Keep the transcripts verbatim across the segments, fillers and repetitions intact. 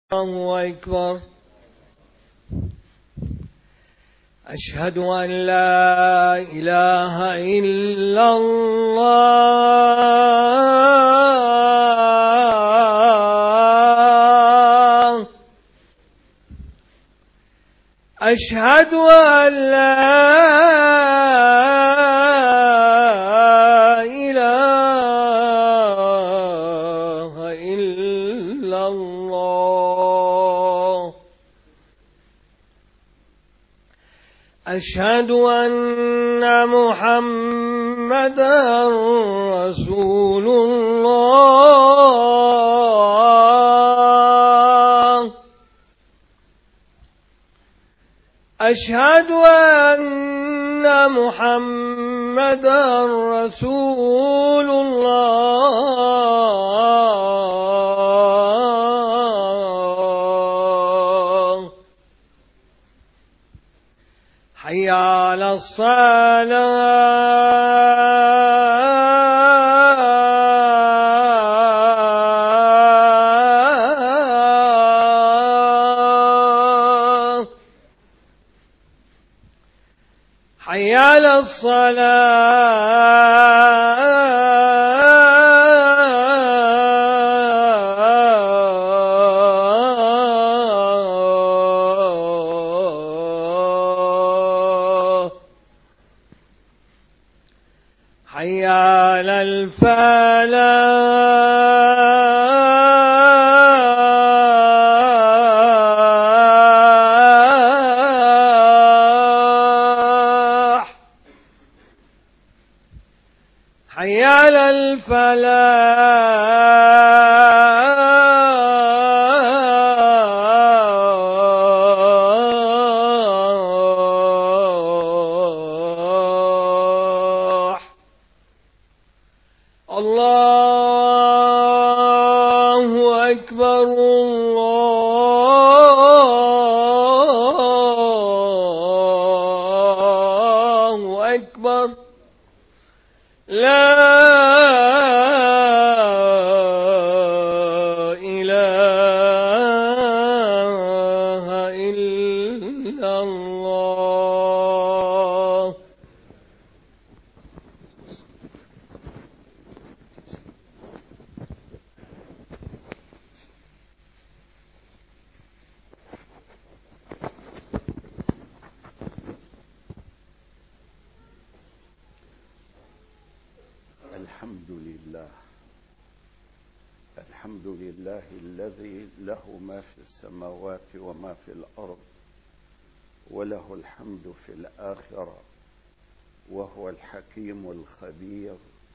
الله أكبر. أشهد أن لا إله إلا الله. أشهد أن لا إله إلا الله. أشهد أن محمدًا رسول الله. أشهد أن محمدًا رسول الله. حي على الصلاة. حي على الصلاة. حي على الفلاح. حي على الفلاح. الله أكبر. الله أكبر. لا إله إلا الله. الحمد لله. الحمد لله الذي له ما في السماوات وما في الأرض، وله الحمد في الآخرة، وهو الحكيم الخبير،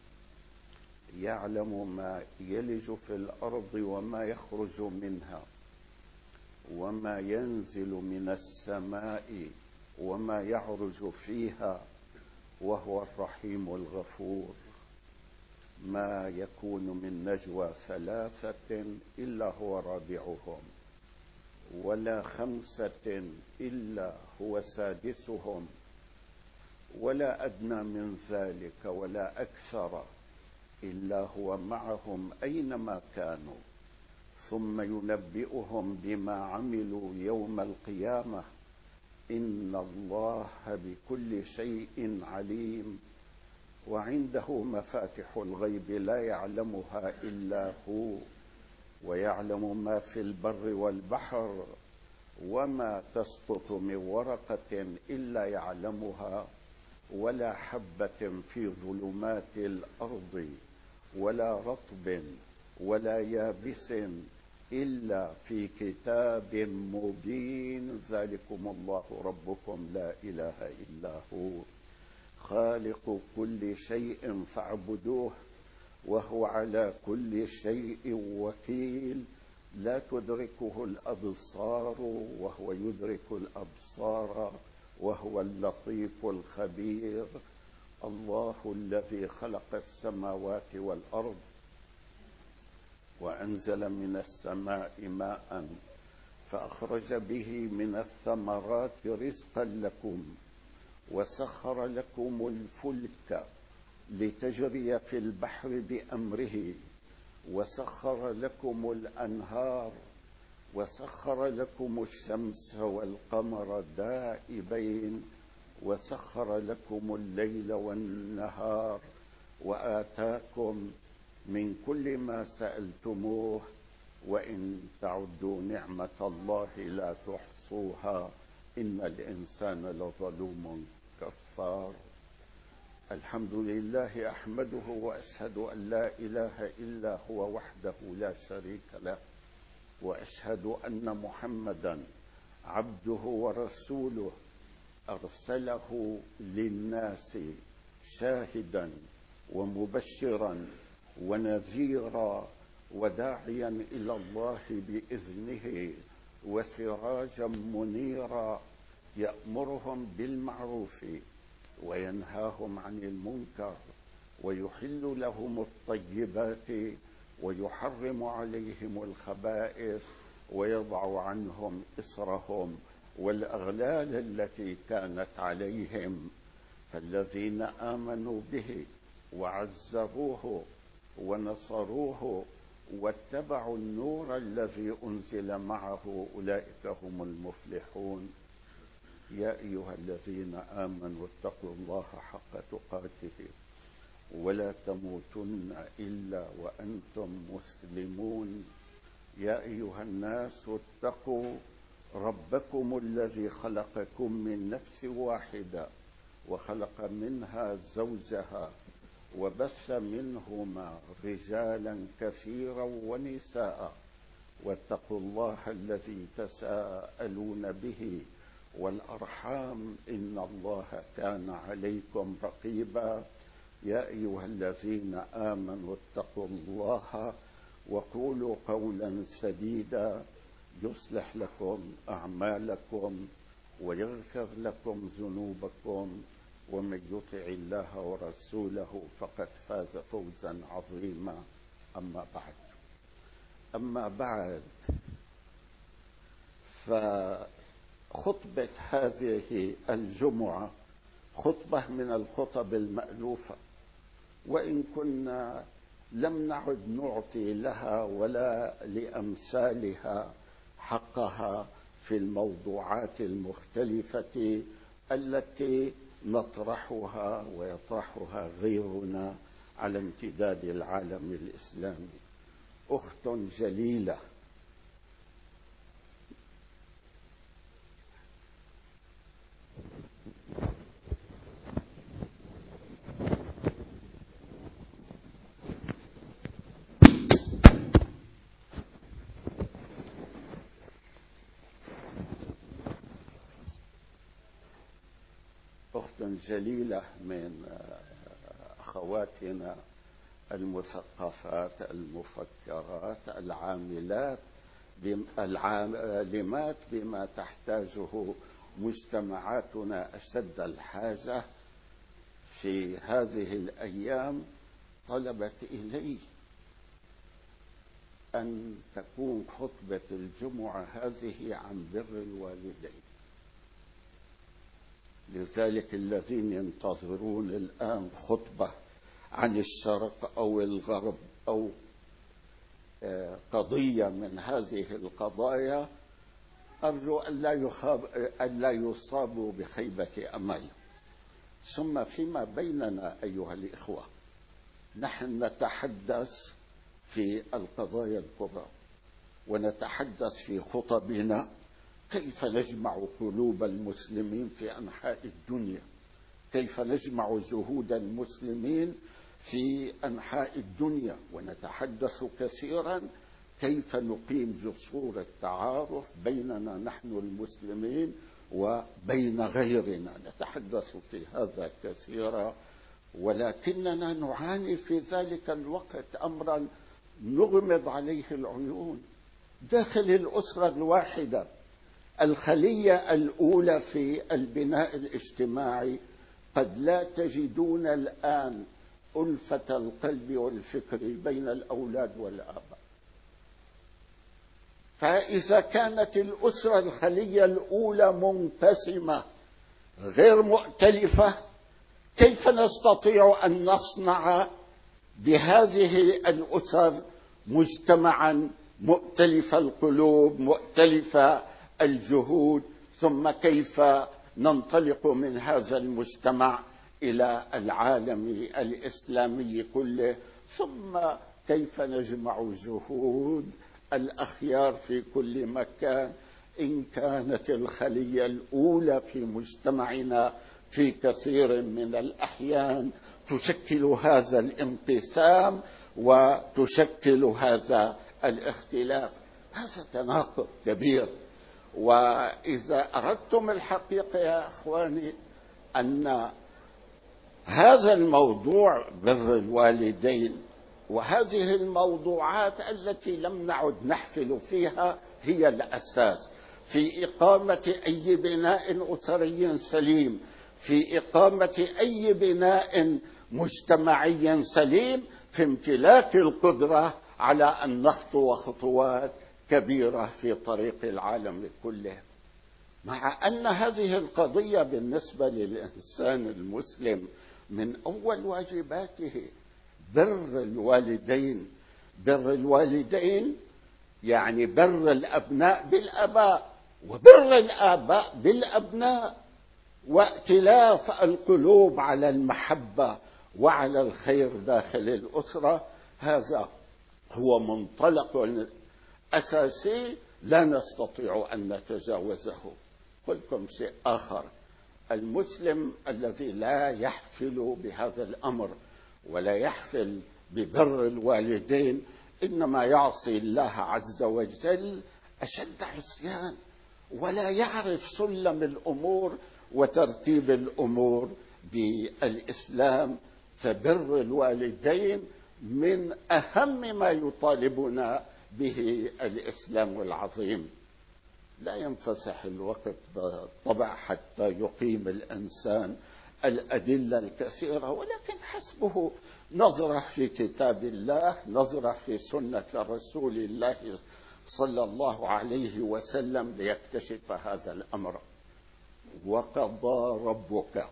يعلم ما يلج في الأرض وما يخرج منها، وما ينزل من السماء وما يعرج فيها، وهو الرحيم الغفور. ما يكون من نجوى ثلاثة إلا هو رابعهم، ولا خمسة إلا هو سادسهم، ولا أدنى من ذلك ولا أكثر إلا هو معهم أينما كانوا، ثم ينبئهم بما عملوا يوم القيامة. إن الله بكل شيء عليم. وعنده مفاتح الغيب لا يعلمها إلا هو، ويعلم ما في البر والبحر، وما تسقط من ورقة إلا يعلمها، ولا حبة في ظلمات الأرض، ولا رطب ولا يابس إلا في كتاب مبين. ذلكم الله ربكم لا إله إلا هو، خالق كل شيء فاعبدوه، وهو على كل شيء وكيل. لا تدركه الأبصار وهو يدرك الأبصار، وهو اللطيف الخبير. الله الذي خلق السماوات والأرض وأنزل من السماء ماء فأخرج به من الثمرات رزقا لكم، وسخر لكم الفلك لتجري في البحر بأمره، وسخر لكم الأنهار وسخر لكم الشمس والقمر دائبين وسخر لكم الليل والنهار وآتاكم من كل ما سألتموه وإن تعدوا نعمة الله لا تحصوها إن الإنسان لظلوم كفار. الحمد لله أحمده وأشهد أن لا إله إلا هو وحده لا شريك له، وأشهد أن محمدا عبده ورسوله أرسله للناس شاهدا ومبشرا ونذيرا وداعيا إلى الله بإذنه وسراجا منيرا، يأمرهم بالمعروف وينهاهم عن المنكر ويحل لهم الطيبات ويحرم عليهم الخبائث ويضع عنهم إصرهم والأغلال التي كانت عليهم. فالذين آمنوا به وعزروه ونصروه واتبعوا النور الذي أنزل معه أولئك هم المفلحون. يا أيها الذين آمنوا اتقوا الله حق تقاته ولا تموتن إلا وأنتم مسلمون. يا أيها الناس اتقوا ربكم الذي خلقكم من نفس واحدة وخلق منها زوجها وبث منهما رجالا كثيرا ونساء، واتقوا الله الذي تساءلون به والأرحام إن الله كان عليكم رقيبا. يا أيها الذين آمنوا اتقوا الله وقولوا قولا سديدا يصلح لكم أعمالكم ويغفر لكم ذنوبكم، ومن يطع الله ورسوله فقد فاز فوزا عظيما. أما بعد أما بعد فخطبة هذه الجمعة خطبة من الخطب المألوفة، وإن كنا لم نعد نعطي لها ولا لأمثالها حقها في الموضوعات المختلفة التي نطرحها ويطرحها غيرنا على امتداد العالم الإسلامي. أخت جليلة أخت جليلة من أخواتنا المثقفات المفكرات العاملات العالمات بما تحتاجه مجتمعاتنا أشد الحاجة في هذه الأيام، طلبت إلي أن تكون خطبة الجمعة هذه عن بر الوالدين. لذلك الذين ينتظرون الآن خطبة عن الشرق أو الغرب أو قضية من هذه القضايا أرجو أن لا يصابوا بخيبة أمل. ثم فيما بيننا أيها الإخوة، نحن نتحدث في القضايا الكبرى ونتحدث في خطبنا كيف نجمع قلوب المسلمين في أنحاء الدنيا، كيف نجمع جهود المسلمين في أنحاء الدنيا، ونتحدث كثيرا كيف نقيم جسور التعارف بيننا نحن المسلمين وبين غيرنا. نتحدث في هذا كثيرا، ولكننا نعاني في ذلك الوقت أمرا نغمض عليه العيون. داخل الأسرة الواحدة، الخلية الأولى في البناء الاجتماعي، قد لا تجدون الآن ألفة القلب والفكر بين الأولاد والآباء. فإذا كانت الأسرة الخلية الأولى منقسمة غير مؤتلفة، كيف نستطيع أن نصنع بهذه الأسر مجتمعا مؤتلف القلوب، مؤتلف الجهود، ثم كيف ننطلق من هذا المجتمع إلى العالم الإسلامي كله، ثم كيف نجمع جهود الأخيار في كل مكان. إن كانت الخلية الأولى في مجتمعنا في كثير من الأحيان تشكل هذا الانقسام وتشكل هذا الاختلاف، هذا تناقض كبير. وإذا أردتم الحقيقة يا أخواني أن هذا الموضوع بر الوالدين وهذه الموضوعات التي لم نعد نحفل فيها هي الأساس في إقامة أي بناء أسري سليم، في إقامة أي بناء مجتمعي سليم، في امتلاك القدرة على أن نخطو خطوات كبيرة في طريق العالم كله. مع أن هذه القضية بالنسبة للإنسان المسلم من أول واجباته بر الوالدين. بر الوالدين يعني بر الأبناء بالآباء وبر الآباء بالأبناء، وائتلاف القلوب على المحبة وعلى الخير داخل الأسرة. هذا هو منطلق أساسي لا نستطيع أن نتجاوزه. قل لكم شيء آخر، المسلم الذي لا يحفل بهذا الأمر ولا يحفل ببر الوالدين إنما يعصي الله عز وجل أشد عصيان، ولا يعرف سلم الأمور وترتيب الأمور بالإسلام. فبر الوالدين من أهم ما يطالبنا به الإسلام العظيم. لا ينفسح الوقت بالطبع حتى يقيم الإنسان الأدلة الكثيرة، ولكن حسبه نظرة في كتاب الله، نظرة في سنة رسول الله صلى الله عليه وسلم ليكتشف هذا الأمر. وقضى ربك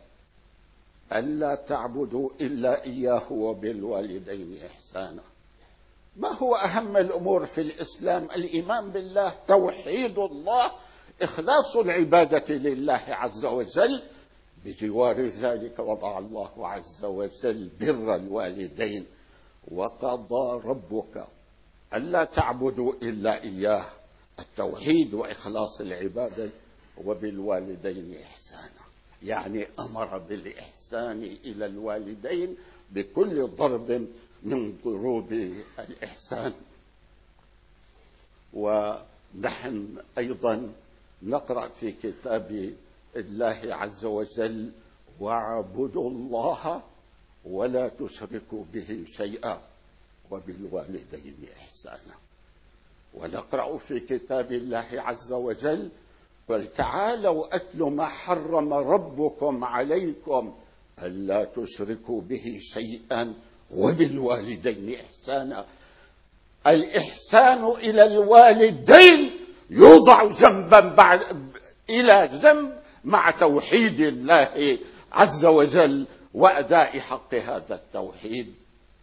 ألا تعبدوا إلا إياه وبالوالدين إحسانا. ما هو أهم الأمور في الإسلام؟ الإيمان بالله، توحيد الله، إخلاص العبادة لله عز وجل. بجوار ذلك وضع الله عز وجل بر الوالدين. وقضى ربك ألا تعبدوا إلا إياه، التوحيد وإخلاص العبادة، وبالوالدين إحسانا، يعني أمر بالإحسان إلى الوالدين بكل ضرب من ضروب الإحسان. ونحن أيضا نقرأ في كتاب الله عز وجل واعبدوا الله ولا تشركوا به شيئا وبالوالدين إحسانا. ونقرأ في كتاب الله عز وجل قل تعالوا أتل ما حرم ربكم عليكم ألا تشركوا به شيئا وبالوالدين إحسانا. الإحسان إلى الوالدين يوضع ذنبا بعد إلى ذنب مع توحيد الله عز وجل وأداء حق هذا التوحيد.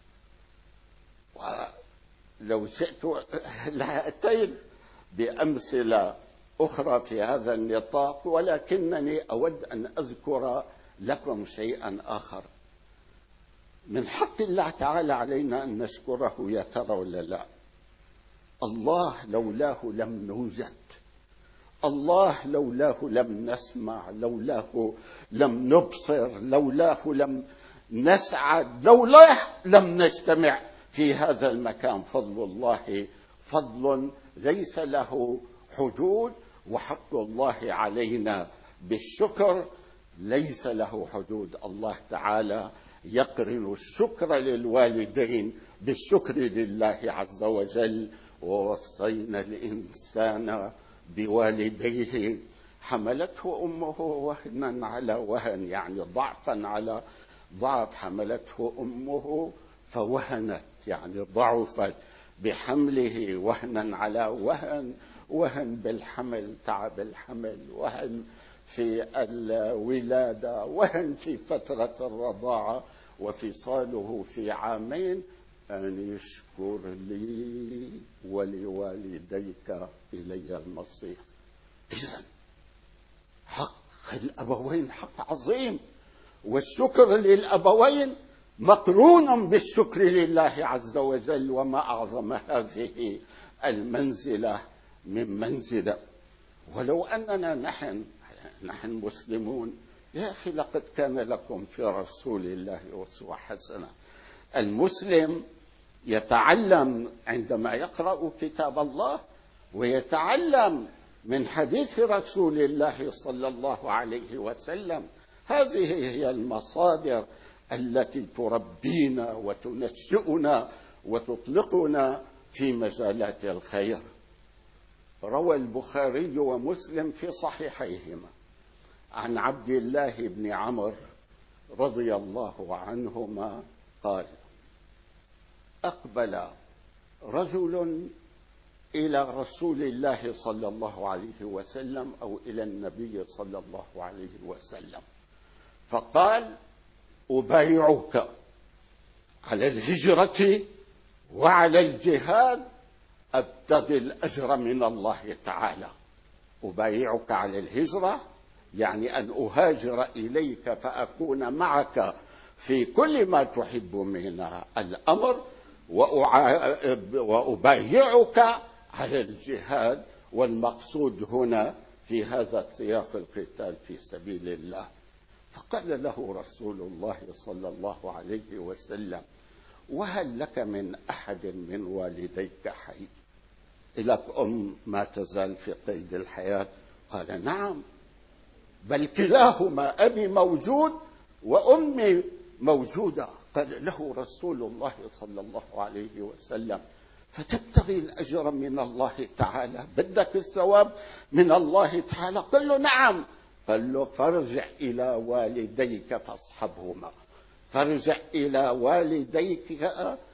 ولو شئت لأتيت بأمثلة أخرى في هذا النطاق، ولكنني أود أن أذكر لكم شيئا آخر. من حق الله تعالى علينا أن نشكره، يا ترى ولا لا؟ الله لولاه لم نوجد، الله لولاه لم نسمع، لولاه لم نبصر، لولاه لم نسعد، لولاه لم نجتمع في هذا المكان. فضل الله فضل ليس له حدود، وحق الله علينا بالشكر ليس له حدود. الله تعالى يقرن الشكر للوالدين بالشكر لله عز وجل. ووصينا الإنسان بوالديه حملته أمه وهنا على وهن، يعني ضعفا على ضعف. حملته أمه فوهنت، يعني ضعفت بحمله، وهنا على وهن. وهن بالحمل، تعب الحمل، وهن في الولادة، وهن في فترة الرضاعة، وفصاله في عامين. أن اشكر لي ولوالديك إلي المصير. إذن حق الأبوين حق عظيم، والشكر للأبوين مقرون بالشكر لله عز وجل، وما أعظم هذه المنزلة من منزلة. ولو أننا نحن نحن مسلمون، يا أخي لقد كان لكم في رسول الله أسوة حسنة. المسلم يتعلم عندما يقرأ كتاب الله، ويتعلم من حديث رسول الله صلى الله عليه وسلم. هذه هي المصادر التي تربينا وتنشئنا وتطلقنا في مجالات الخير. روى البخاري ومسلم في صحيحيهما عن عبد الله بن عمرو رضي الله عنهما قال: أقبل رجل إلى رسول الله صلى الله عليه وسلم أو إلى النبي صلى الله عليه وسلم فقال: أبايعك على الهجرة وعلى الجهاد أبتغي الأجر من الله تعالى. أبايعك على الهجرة يعني أن أهاجر إليك فأكون معك في كل ما تحب من الأمر، وأبايعك على الجهاد، والمقصود هنا في هذا السياق القتال في سبيل الله. فقال له رسول الله صلى الله عليه وسلم: وهل لك من أحد من والديك حي؟ لك أم ما تزال في قيد الحياة؟ قال: نعم، بل كلاهما، أبي موجود وأمي موجودة. قال له رسول الله صلى الله عليه وسلم: فتبتغي الأجر من الله تعالى؟ بدك الثواب من الله تعالى؟ قال له: نعم. قال له: فارجع إلى والديك فاصحبهما، فارجع إلى والديك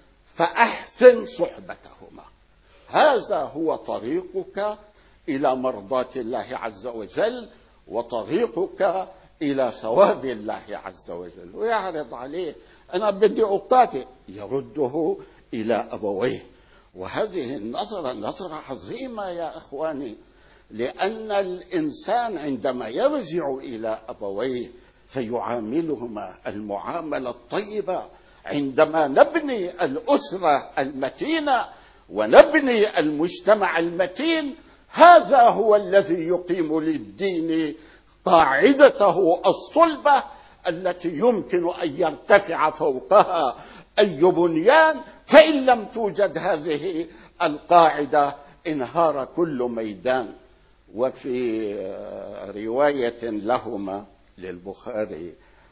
فأحسن صحبتهما. هذا هو طريقك إلى مرضاة الله عز وجل، وطريقك إلى ثواب الله عز وجل. ويعرض عليه: أنا بدي أقاتل، يرده إلى أبويه. وهذه النظرة نظرة عظيمة يا أخواني، لأن الإنسان عندما يرجع إلى أبويه فيعاملهما المعاملة الطيبة. عندما نبني الأسرة المتينة ونبني المجتمع المتين، هذا هو الذي يقيم للدين قاعدته الصلبة التي يمكن أن يرتفع فوقها أي بنيان. فإن لم توجد هذه القاعدة انهار كل ميدان. وفي رواية لهما للبخاري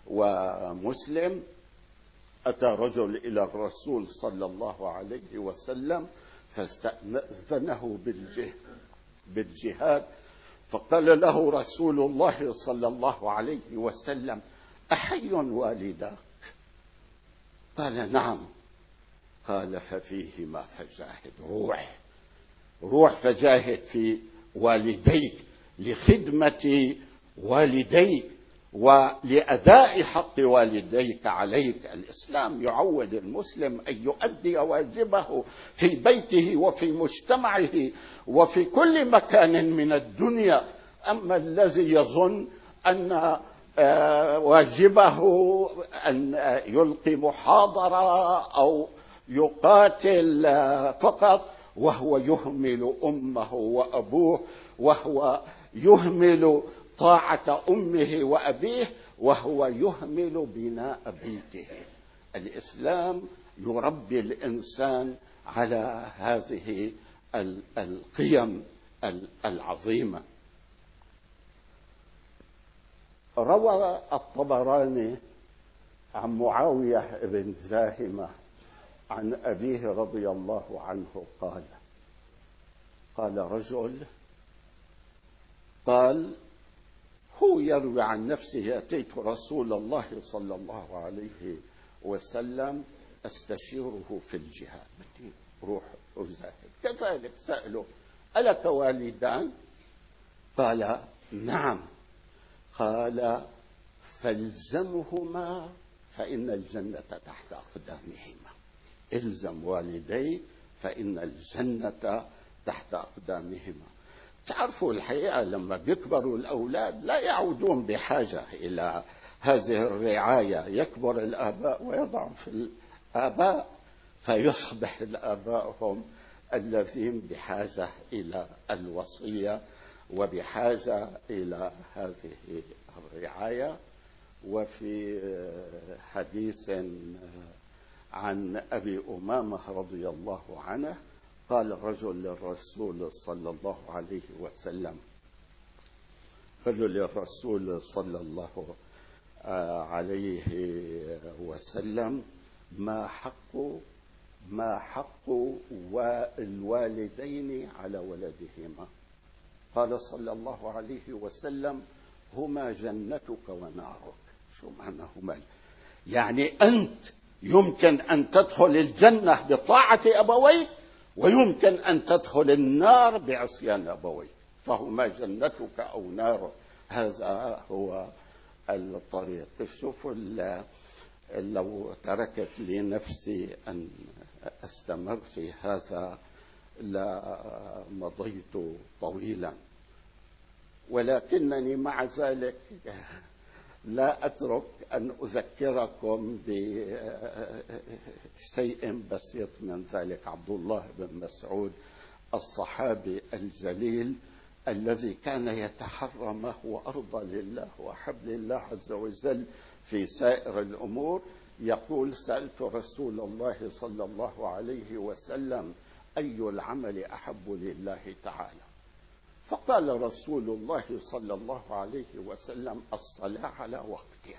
ومسلم: أتى رجل إلى الرسول صلى الله عليه وسلم فاستأذنه بالجهاد، فقال له رسول الله صلى الله عليه وسلم: أحي والداك؟ قال: نعم. قال: ففيهما فجاهد، روح روح فجاهد في والديك لخدمة والديك ولأداء حق والديك عليك. الإسلام يعود المسلم أن يؤدي واجبه في بيته وفي مجتمعه وفي كل مكان من الدنيا. أما الذي يظن أن واجبه أن يلقي محاضرة أو يقاتل فقط، وهو يهمل أمه وأبوه، وهو يهمل طاعة أمه وأبيه، وهو يهمل بناء بيته. الإسلام يربي الإنسان على هذه القيم العظيمة. روى الطبراني عن معاوية بن زاهمة عن أبيه رضي الله عنه قال: قال رجل، قال هو يروي عن نفسه: أتيت رسول الله صلى الله عليه وسلم أستشيره في الجهاد، بدي روح أجاهد. كذلك سأله: ألك والدان؟ قال: نعم. قال: فالزمهما فإن الجنة تحت أقدامهما. الزم والديك فإن الجنة تحت أقدامهما. تعرفوا الحقيقة لما بيكبروا الأولاد لا يعودون بحاجة إلى هذه الرعاية، يكبر الآباء ويضعف الآباء فيصبح الآباء هم الذين بحاجة إلى الوصية وبحاجة إلى هذه الرعاية. وفي حديث عن أبي أمامة رضي الله عنه قال رجل للرسول صلى الله عليه وسلم قال للرسول صلى الله عليه وسلم ما حق ما حق الوالدين على ولدهما؟ قال صلى الله عليه وسلم هما جنتك ونارك. شو معنى هما؟ يعني أنت يمكن أن تدخل الجنة بطاعة أبويك ويمكن أن تدخل النار بعصيان أبويك، فهما جنتك أو نارك. هذا هو الطريق. شوفوا لو تركت لي نفسي أن أستمر في هذا لمضيت طويلا، ولكنني مع ذلك لا أترك أن أذكركم بشيء بسيط من ذلك. عبد الله بن مسعود الصحابي الجليل الذي كان يتحرى ما هو أرضى لله وأحب لله عز وجل في سائر الأمور، يقول سألت رسول الله صلى الله عليه وسلم أي العمل أحب لله تعالى؟ فقال رسول الله صلى الله عليه وسلم الصلاة على وقتها.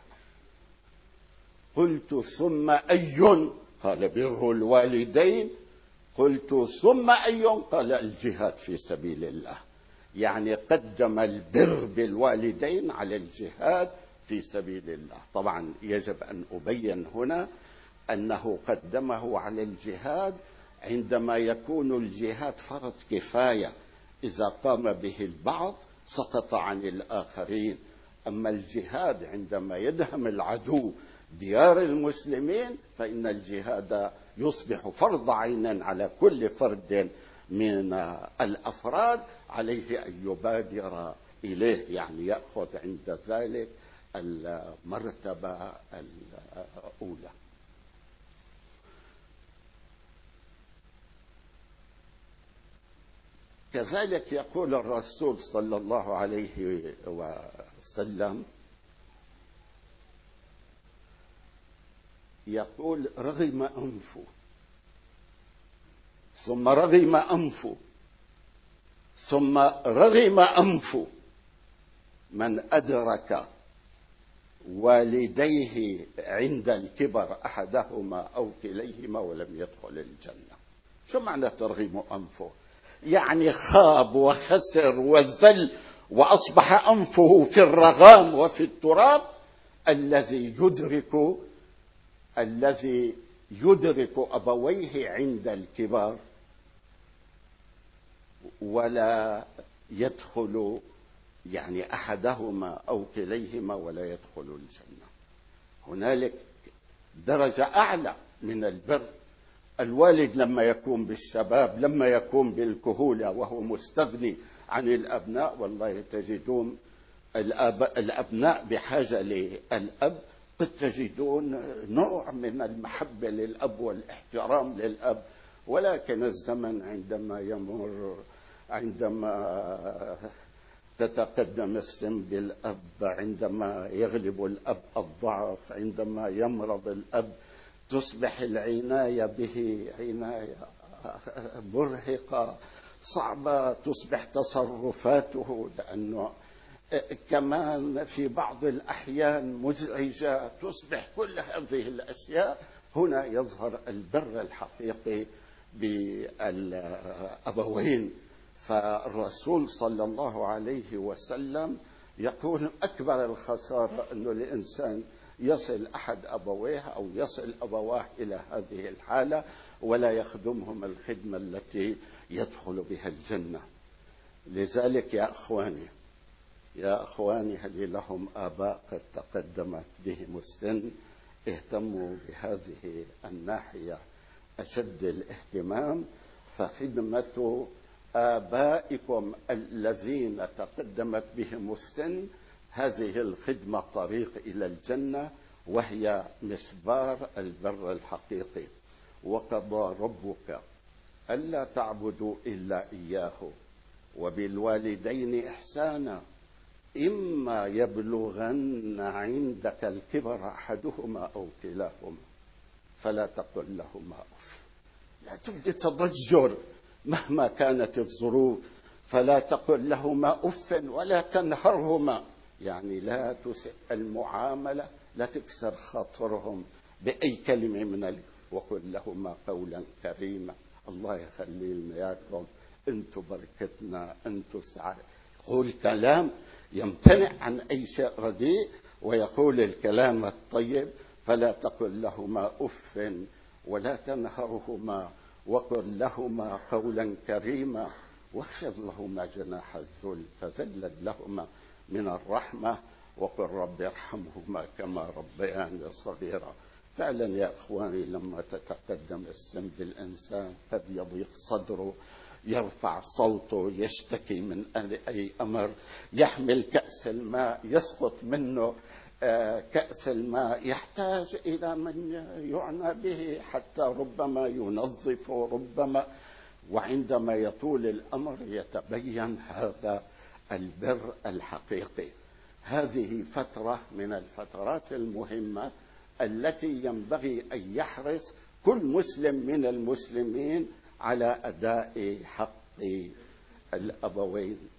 قلت ثم أي؟ قال بر الوالدين. قلت ثم أي؟ قال الجهاد في سبيل الله. يعني قدم البر بالوالدين على الجهاد في سبيل الله. طبعا يجب أن أبين هنا أنه قدمه على الجهاد عندما يكون الجهاد فرض كفاية، إذا قام به البعض سقط عن الآخرين. أما الجهاد عندما يدهم العدو ديار المسلمين فإن الجهاد يصبح فرض عين على كل فرد من الأفراد، عليه أن يبادر إليه، يعني يأخذ عند ذلك المرتبة الأولى. كذلك يقول الرسول صلى الله عليه وسلم يقول رغم أنفه ثم رغم أنفه ثم رغم أنفه من أدرك والديه عند الكبر أحدهما أو كليهما ولم يدخل الجنة. شو معنى ترغم أنفه؟ يعني خاب وخسر وذل وأصبح أنفه في الرغام وفي التراب. الذي يدرك الذي يدرك أبويه عند الكبر ولا يدخل، يعني أحدهما أو كليهما ولا يدخل الجنة. هنالك درجة أعلى من البر. الوالد لما يكون بالشباب، لما يكون بالكهولة وهو مستغني عن الأبناء، والله تجدون الأبناء بحاجة للأب، قد تجدون نوع من المحبة للأب والاحترام للأب. ولكن الزمن عندما يمر، عندما تتقدم السن بالأب، عندما يغلب الأب الضعف، عندما يمرض الأب، تصبح العناية به عناية مرهقة صعبة، تصبح تصرفاته لأنه كمان في بعض الأحيان مزعجة، تصبح كل هذه الأشياء. هنا يظهر البر الحقيقي بالأبوين. فالرسول صلى الله عليه وسلم يقول أكبر الخسارة أنه الإنسان يصل أحد أبويه أو يصل أبواه إلى هذه الحالة ولا يخدمهم الخدمة التي يدخل بها الجنة. لذلك يا أخواني يا أخواني هل لهم آباء قد تقدمت بهم السن، اهتموا بهذه الناحية أشد الاهتمام، فخدمة آبائكم الذين تقدمت بهم السن هذه الخدمة طريق إلى الجنة، وهي مسبار البر الحقيقي. وقضى ربك ألا تعبدوا إلا إياه وبالوالدين إحسانا إما يبلغن عندك الكبر أحدهما أو كلاهما فلا تقل لهما أف. لا تبدي تضجر مهما كانت الظروف، فلا تقل لهما أف ولا تنهرهما، يعني لا تسئ المعاملة، لا تكسر خاطرهم بأي كلمة من ال... وقل لهما قولا كريما. الله يخلي لنا اياكم، انتم بركتنا، انتم سعادة. يقول كلام يمتنع عن اي شيء رديء ويقول الكلام الطيب. فلا تقل لهما اف ولا تنهرهما وقل لهما قولا كريما واخفض لهما جناح الذل فذلل لهما من الرحمة وقل رب ارحمهما كما ربياني صغيرا. فعلا يا اخواني لما تتقدم السن بالانسان قد يضيق صدره، يرفع صوته، يشتكي من اي امر، يحمل كأس الماء يسقط منه كأس الماء، يحتاج الى من يعنى به حتى ربما ينظف ربما. وعندما يطول الامر يتبين هذا البر الحقيقي. هذه فترة من الفترات المهمة التي ينبغي أن يحرص كل مسلم من المسلمين على أداء حق الأبوين